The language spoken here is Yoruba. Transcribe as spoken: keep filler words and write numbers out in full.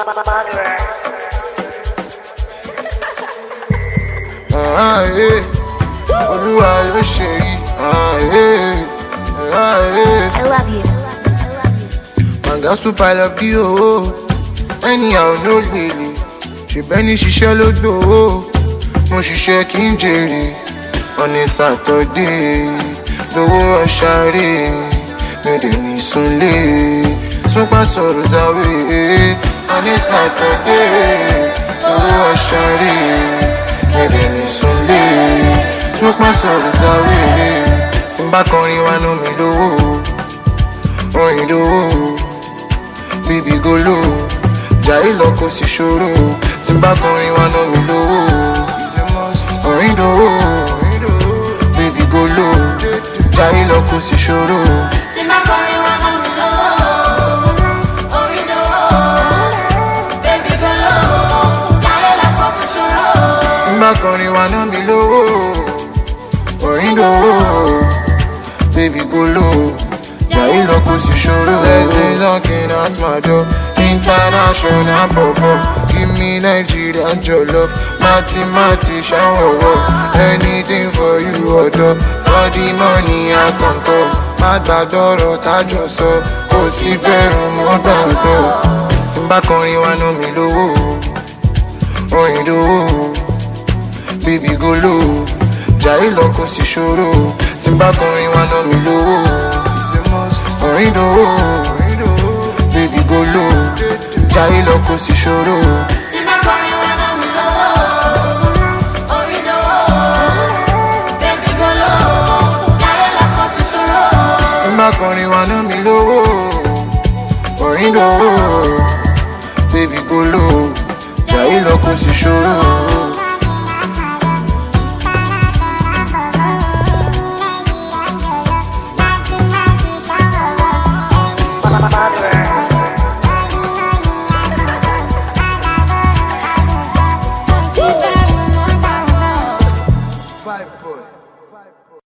Ah, eh. Olúwa ló ṣe yìí. Ah, eh. Ah, eh. I love you. Manga super love the oh. Anyhow no gbèlè. Ṣèbẹ́ni ṣiṣẹ́ ló gbòó. Mo ṣiṣẹ́ kí n jèrè. On a Saturday. Lówó ọ̀ṣàrè. Mi dè ní sunlé. Smoke my sorrows away. On a Saturday. Lówó ọ̀ṣàrè. Mi dè ní sunlé. Smoke my sorrows away. Tí n bá kọrin wá ná mi lówó. Orin lówó. Baby go low. Jàyè lọ kò sí ṣòro. Tí n bá kọrin wá ná mi lówó. Orin lówó. Baby go low. Jàyè lọ kò sí ṣòro. Tí n bá kọrin wá ná mi lówó. Orin lówó. Baby go low. Jàyè lọ kò sí ṣòro. Tí n bá kọrin wá ná mi lówó. Orin lówó. Baby go low. Jàyè lọ kò sí ṣòro. Blessings knocking at my door. International pop-up. Give me Nigeria jollof. Mati mati shower. Anything for you ọ̀dọ́. For the money I come come. Má gbàdọ̀rọ̀ tájọ sọ. Kò sí bẹ̀rù mọ́ gbàgbọ́. Tí n bá kọrin wá ná mi lówó. Orin lówó. Baby go low. Jàyè lọ kò sí ṣòro. Tí n bá kọrin wá ná mi lówó. Orin lówó. Baby go low. Jàyè lọ kò sí ṣòro. Tí n bá kọrin wá ná mi lówó. Orin lówó. Baby go low. Jàyè lọ kò sí ṣòro. Tí n bá kọrin wá ná mi lówó. Orin lówó. Baby go low. Jàyè lọ kò sí ṣòro.